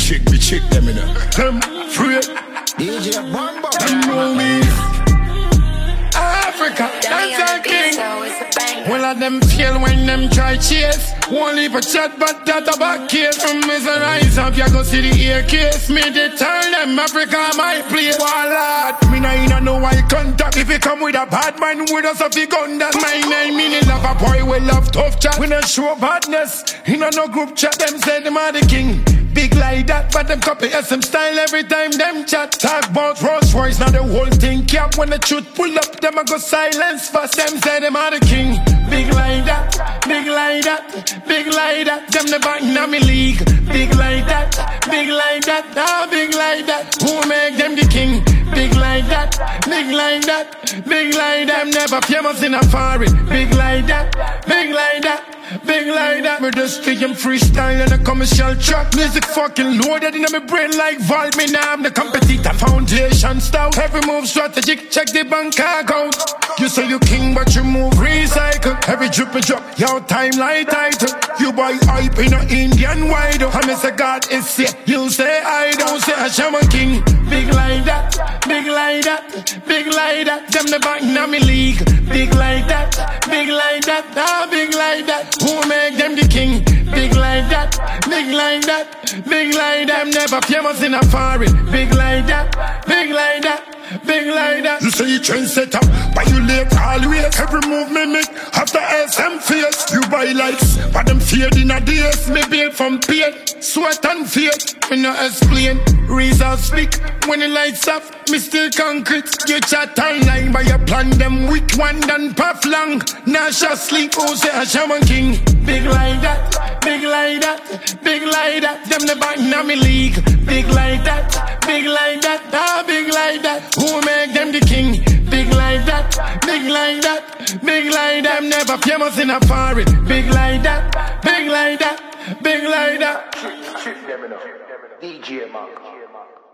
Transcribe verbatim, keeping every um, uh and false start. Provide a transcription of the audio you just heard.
chick, the chick them in a them free. D J Bumbo. Them know me. Africa, that's our king. Well, of them feel when them try chase. Won't leave a chat, but that a back case. From me and rise up, you go see the ear case. Me they tell them Africa my place. Wallah, me nah inna no eye contact. If you come with a bad man with us off the gun, that's my name. Me love a boy, we love tough chat. We not show badness. Inna no group chat, them say them are the king. Big like that, but them copy S M style every time them chat. Talk about Rolls Royce, now the whole thing cap. When the truth pull up, them a go silence fast. Them say them are the king. Big like that, big like that, big like that. Them the back in me league. Big like that, big like that, ah, big like that. Who make them the king? Big like that, big like that, big like that. Never famous in a foreign. Big like that, big like that. Big like that, me just speak them freestyle and a commercial track. Music fucking loaded in my brain like Vault. Me now I'm the competitor, foundation stout. Every move strategic, check the bank account. You say you king but you move recycle. Every drip and drop, your timeline title. You buy hype in a Indian wide. I miss a God is here, you say I don't say a shaman king. Big like that, big like that, big like that. Them the back in me league. Big like that, big like that, ah, big like that. Who make them the king? Big like that, big like that, big like that. Never famous in a foreign. Big like that, big like that, big like that. You say you trendsetter, but you late always. Every move me make after S M face. You buy likes, but them fade in a days. Me build from pain, sweat and fear. Me no explain, reason speak. When the lights off, me still concrete. You chat online, but you plan them weak one done puff long. Now shall sleep, who say a shaman king? Big like that, big like that, big like that. Them the back in me league. Big like that, big like that, ah, big like that. Who make them the king? Big like that, big like that, big like that. I'm never famous in a foreign. Big like that, big like that, big like that. D J Mark.